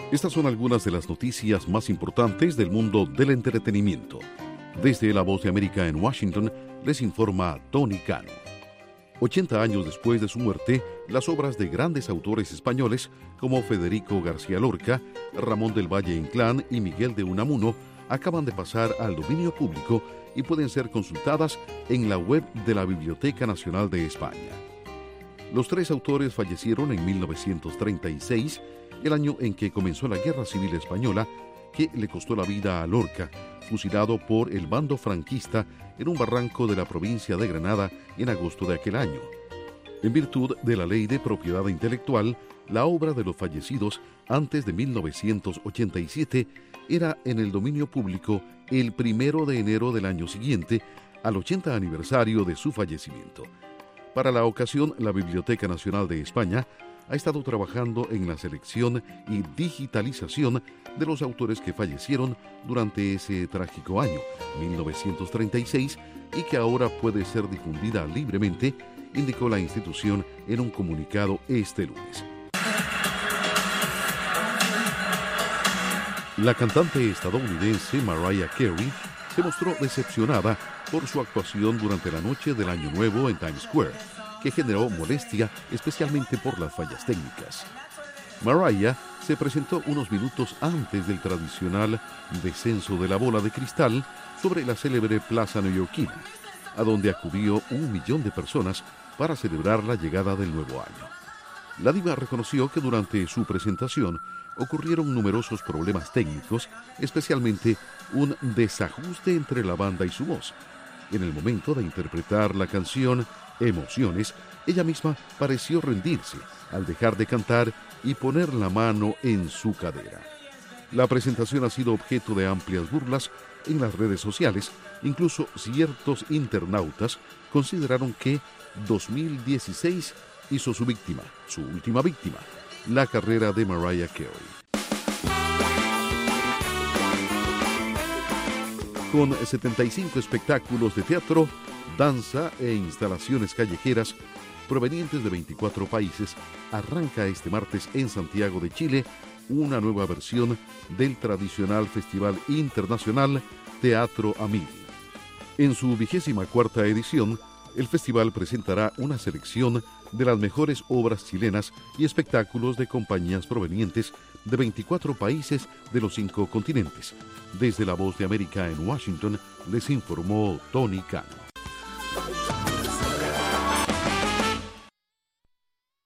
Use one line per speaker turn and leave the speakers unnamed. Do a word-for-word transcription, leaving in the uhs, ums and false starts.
Estas son algunas de las noticias más importantes del mundo del entretenimiento. Desde La Voz de América en Washington, les informa Tony Cano. ochenta años después de su muerte, las obras de grandes autores españoles como Federico García Lorca, Ramón del Valle Inclán y Miguel de Unamuno acaban de pasar al dominio público y pueden ser consultadas en la web de la Biblioteca Nacional de España. Los tres autores fallecieron en mil novecientos treinta y seis, el año en que comenzó la Guerra Civil Española, que le costó la vida a Lorca, fusilado por el bando franquista en un barranco de la provincia de Granada en agosto de aquel año. En virtud de la Ley de Propiedad Intelectual, la obra de los fallecidos antes de mil novecientos ochenta y siete era en el dominio público el primero de enero del año siguiente, al ochenta aniversario de su fallecimiento. Para la ocasión, la Biblioteca Nacional de España ha estado trabajando en la selección y digitalización de los autores que fallecieron durante ese trágico año, mil novecientos treinta y seis, y que ahora puede ser difundida libremente, indicó la institución en un comunicado este lunes. La cantante estadounidense Mariah Carey se mostró decepcionada por su actuación durante la noche del Año Nuevo en Times Square, que generó molestia especialmente por las fallas técnicas. Mariah se presentó unos minutos antes del tradicional descenso de la bola de cristal sobre la célebre plaza neoyorquina, a donde acudió un millón de personas para celebrar la llegada del nuevo año. La diva reconoció que durante su presentación ocurrieron numerosos problemas técnicos, especialmente un desajuste entre la banda y su voz. En el momento de interpretar la canción Emociones, ella misma pareció rendirse al dejar de cantar y poner la mano en su cadera. La presentación ha sido objeto de amplias burlas en las redes sociales. Incluso ciertos internautas consideraron que dos mil dieciséis hizo su víctima, su última víctima, la carrera de Mariah Carey. Con setenta y cinco espectáculos de teatro, danza e instalaciones callejeras provenientes de veinticuatro países, arranca este martes en Santiago de Chile una nueva versión del tradicional Festival Internacional Teatro a Mil. En su vigésima cuarta edición, el festival presentará una selección de las mejores obras chilenas y espectáculos de compañías provenientes de veinticuatro países de los cinco continentes. Desde La Voz de América en Washington, les informó Tony Cano.